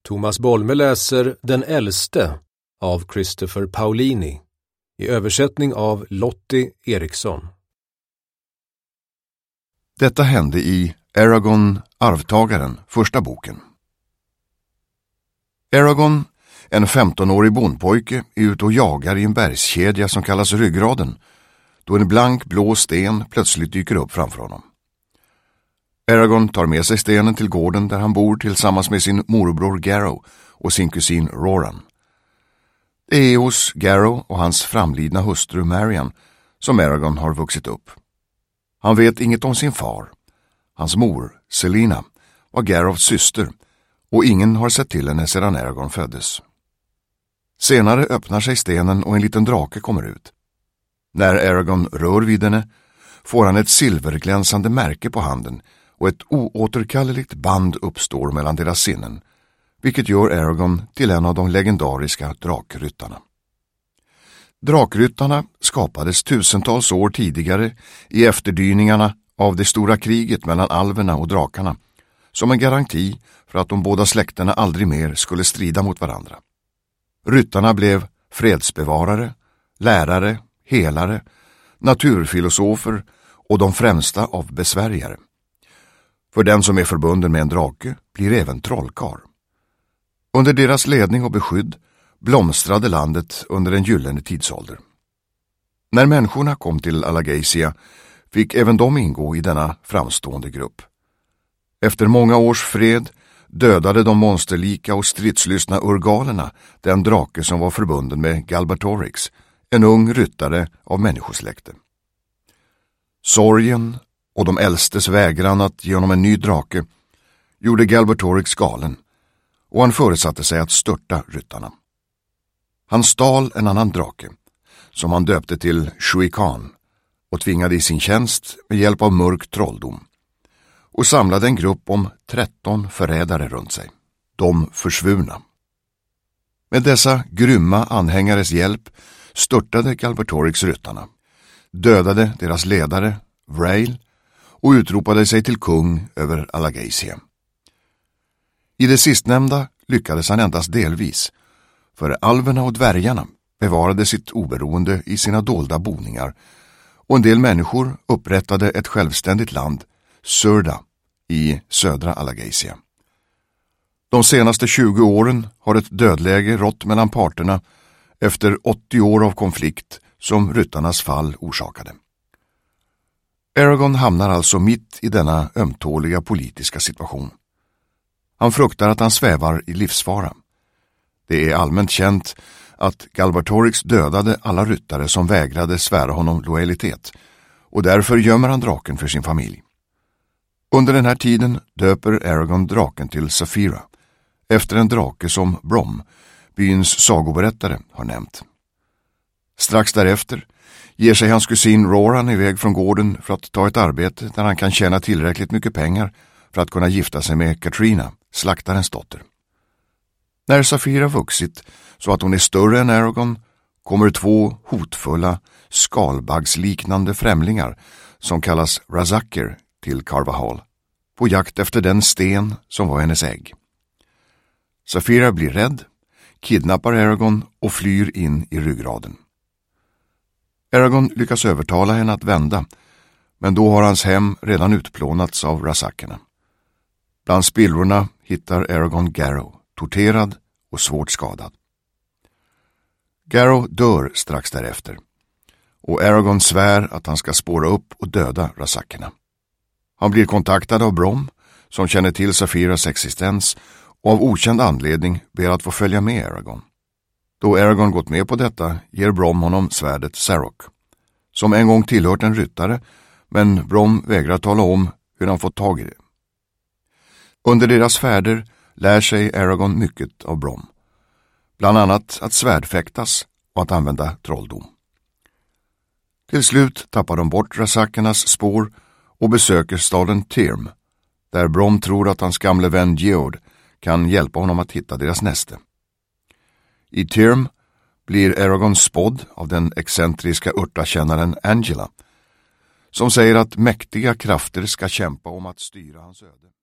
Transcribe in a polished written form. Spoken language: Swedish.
Thomas Bolme läser Den äldste av Christopher Paolini i översättning av Lottie Eriksson. Detta hände i Eragon, arvtagaren, första boken. Eragon, en 15-årig bondpojke, är ute och jagar i en bergskedja som kallas Ryggraden, då en blank blå sten plötsligt dyker upp framför honom. Eragon tar med sig stenen till gården där han bor tillsammans med sin morbror Garrow och sin kusin Roran. Det är hos Garrow och hans framlidna hustru Marian som Eragon har vuxit upp. Han vet inget om sin far. Hans mor, Selina, var Garrows syster och ingen har sett till henne sedan Eragon föddes. Senare öppnar sig stenen och en liten drake kommer ut. När Eragon rör vid henne får han ett silverglänsande märke på handen och ett oåterkalleligt band uppstår mellan deras sinnen, vilket gör Eragon till en av de legendariska drakryttarna. Drakryttarna skapades tusentals år tidigare i efterdyningarna av det stora kriget mellan alverna och drakarna, som en garanti för att de båda släkterna aldrig mer skulle strida mot varandra. Ryttarna blev fredsbevarare, lärare, helare, naturfilosofer och de främsta av besvärjare. För den som är förbunden med en drake blir även trollkar. Under deras ledning och beskydd blomstrade landet under en gyllene tidsålder. När människorna kom till Alagacia fick även de ingå i denna framstående grupp. Efter många års fred dödade de monsterlika och stridslystna urgalerna den drake som var förbunden med Galbatorix, en ung ryttare av människosläkte. Sorgen och de äldstes vägran att ge honom en ny drake gjorde Galbatorix galen, och han föresatte sig att störta ryttarna. Han stal en annan drake, som han döpte till Shuikan, och tvingade i sin tjänst med hjälp av mörk trolldom, och samlade en grupp om 13 förrädare runt sig, de försvurna. Med dessa grymma anhängares hjälp störtade Galbatorix ryttarna, dödade deras ledare, Vrail, och utropade sig till kung över Alagacia. I det sistnämnda lyckades han endast delvis, för alverna och dvärgarna bevarade sitt oberoende i sina dolda boningar, och en del människor upprättade ett självständigt land, Surda, i södra Alagacia. De senaste 20 åren har ett dödläge rått mellan parterna efter 80 år av konflikt som ryttarnas fall orsakade. Eragon hamnar alltså mitt i denna ömtåliga politiska situation. Han fruktar att han svävar i livsfara. Det är allmänt känt att Galbatorix dödade alla ryttare som vägrade svära honom lojalitet, och därför gömmer han draken för sin familj. Under den här tiden döper Eragon draken till Saphira, efter en drake som Brom, byns sagoberättare, har nämnt. Strax därefter ger sig hans kusin Roran iväg från gården för att ta ett arbete där han kan tjäna tillräckligt mycket pengar för att kunna gifta sig med Katrina, slaktarens dotter. När Saphira vuxit så att hon är större än Eragon kommer 2 hotfulla, skalbaggsliknande främlingar som kallas Razakir till Carvahal, på jakt efter den sten som var hennes ägg. Saphira blir rädd, kidnappar Eragon och flyr in i Ryggraden. Eragon lyckas övertala henne att vända, men då har hans hem redan utplånats av Razakerna. Bland spillrorna hittar Eragon Garrow, torterad och svårt skadad. Garrow dör strax därefter, och Eragon svär att han ska spåra upp och döda Razakerna. Han blir kontaktad av Brom, som känner till Saphiras existens, och av okänd anledning ber att få följa med Eragon. Då Eragon gått med på detta ger Brom honom svärdet Sarok, som en gång tillhört en ryttare, men Brom vägrar tala om hur han fått tag i det. Under deras färder lär sig Eragon mycket av Brom, bland annat att svärdfäktas och att använda trolldom. Till slut tappar de bort Razakernas spår och besöker staden Tirm, där Brom tror att hans gamle vän Geord kan hjälpa honom att hitta deras näste. I Tirm blir Eragon spådd av den excentriska örtakännaren Angela, som säger att mäktiga krafter ska kämpa om att styra hans öde.